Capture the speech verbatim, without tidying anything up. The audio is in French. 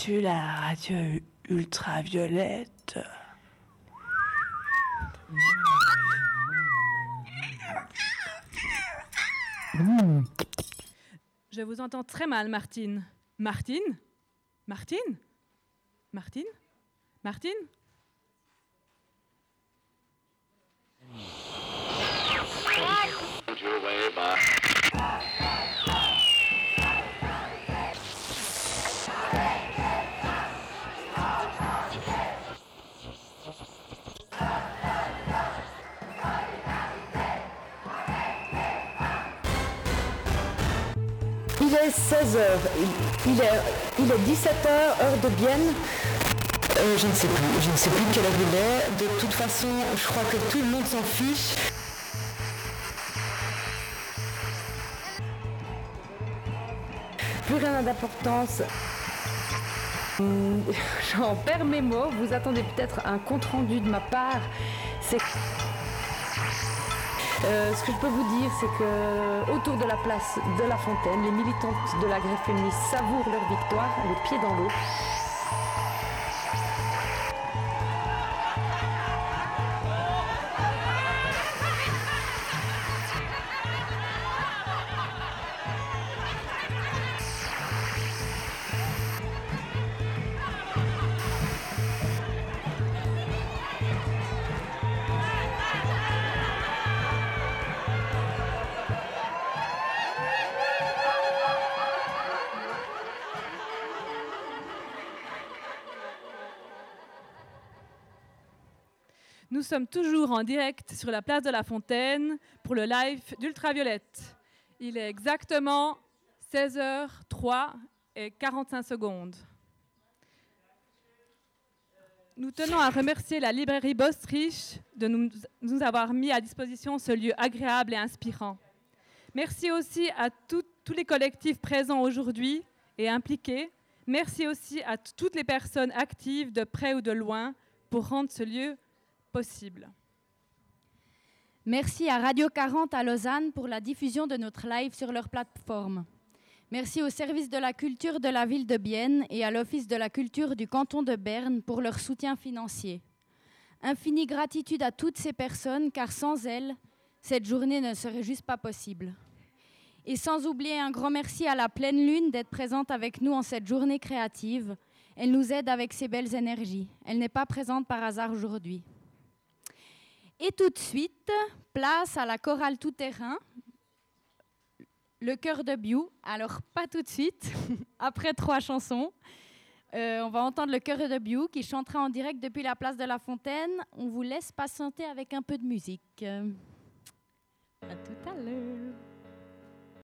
tu la radio ultraviolette? Mmh. Je vous entends très mal, Martine. Martine? Martine? Martine? Martine? Il est seize heures, il, il, est, il est dix-sept heures, heure de Bienne. Euh, je ne sais plus, je ne sais plus quelle heure il est. De toute façon, je crois que tout le monde s'en fiche. Plus rien n'a d'importance. J'en perds mes mots. Vous attendez peut-être un compte-rendu de ma part. C'est... Euh, ce que je peux vous dire, c'est que autour de la place de la Fontaine, les militantes de la grève féministe savourent leur victoire, les pieds dans l'eau. Nous sommes toujours en direct sur la place de la Fontaine pour le live d'Ultraviolette. Il est exactement seize heures trois et quarante-cinq secondes. Nous tenons à remercier la librairie Bostrich de nous, nous avoir mis à disposition ce lieu agréable et inspirant. Merci aussi à tout, tous les collectifs présents aujourd'hui et impliqués. Merci aussi à t- toutes les personnes actives de près ou de loin pour rendre ce lieu possible. Merci à Radio quarante à Lausanne pour la diffusion de notre live sur leur plateforme. Merci au service de la culture de la ville de Bienne et à l'Office de la culture du canton de Berne pour leur soutien financier. Infinie gratitude à toutes ces personnes, car sans elles, cette journée ne serait juste pas possible. Et sans oublier un grand merci à la pleine lune d'être présente avec nous en cette journée créative. Elle nous aide avec ses belles énergies. Elle n'est pas présente par hasard aujourd'hui. Et tout de suite, place à la chorale tout-terrain, le chœur de Biou. Alors, pas tout de suite, après trois chansons. Euh, on va entendre le chœur de Biou qui chantera en direct depuis la place de la Fontaine. On vous laisse patienter avec un peu de musique. À tout à l'heure.